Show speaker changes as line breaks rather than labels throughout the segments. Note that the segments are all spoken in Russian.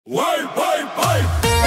Вай, вай, вай!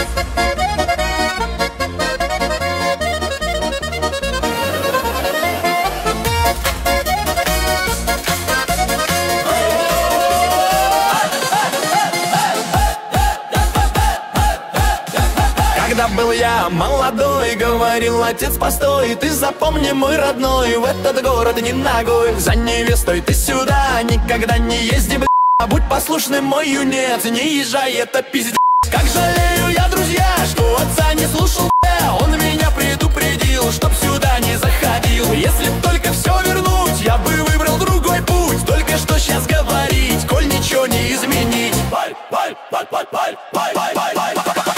Когда был я молодой, говорил отец, постой, ты запомни, мой родной, в этот город не ногой. За невестой ты сюда никогда не езди, бля. Будь послушным, мой юнец, не езжай, это пиздец. Как жалею я, друзья, что отца не слушал, бля. Он меня предупредил, чтоб сюда не заходил. Если б только все вернуть, я бы выбрал другой путь. Только что сейчас говорить, коль ничего не изменить. Паль, паль, паль, паль, паль, паль, паль, паль, паль.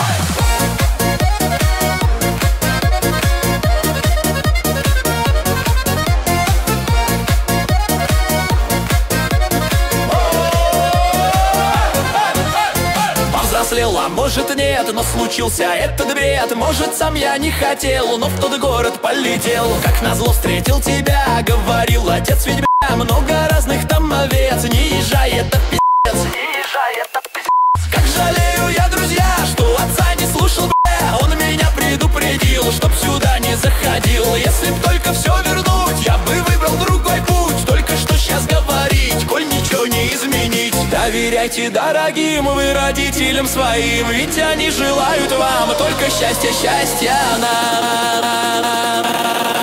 А может нет, но случился этот бред. Может сам я не хотел, но в тот город полетел. Как назло встретил тебя, говорил отец, ведь бля, много разных там овец. Не езжай, это пиздец. Не езжай, это пиздец. Как жалею я, друзья, что отца не слушал, бля. Он меня предупредил, чтоб сюда не заходил. Если б только все вернуть, я бы выбрал другой путь. Только что сейчас говорить, коль ничего не изменить. Доверяйте, дорогим вы родителям своим, ведь они желают вам только счастья, счастья.